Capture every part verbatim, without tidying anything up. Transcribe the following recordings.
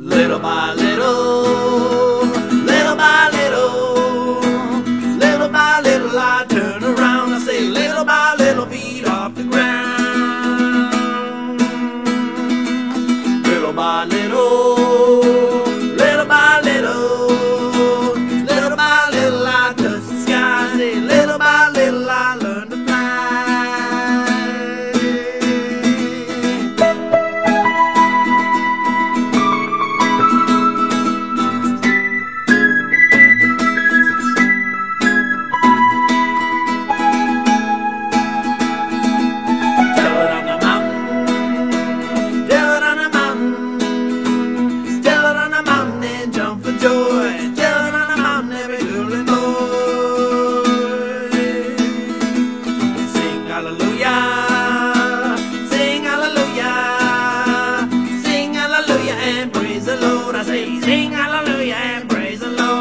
Little by little, little by little, little by little I turn around. I say little by little feet off the ground. Little by little, little by little, little by little I touch the sky. I say little by little I learn to fly. Joy, down on the mountain, every girl and boy. Sing hallelujah, sing hallelujah, sing hallelujah and praise the Lord. I say, sing hallelujah and praise the Lord.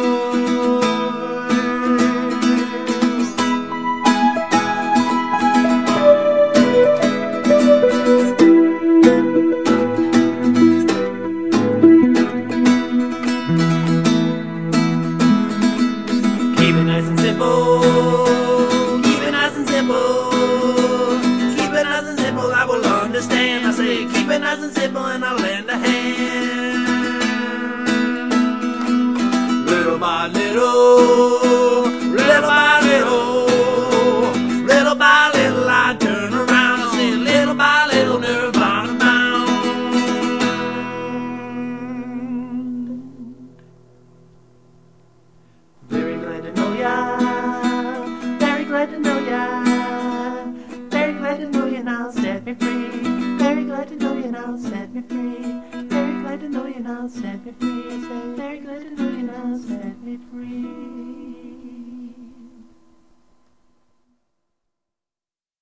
Keep it nice and simple, keep it nice and simple, keep it nice and simple, I will understand. I say keep it nice and simple and I'll lend a hand. Little by little, little by little, little by little I turn around. I say little by little nirvana bound. Very glad to know ya, very glad to know ya, very glad to know you now, set me free. Very glad to know you now, set me free. Very glad to know you now, set me free. Very glad to know you now, set me free.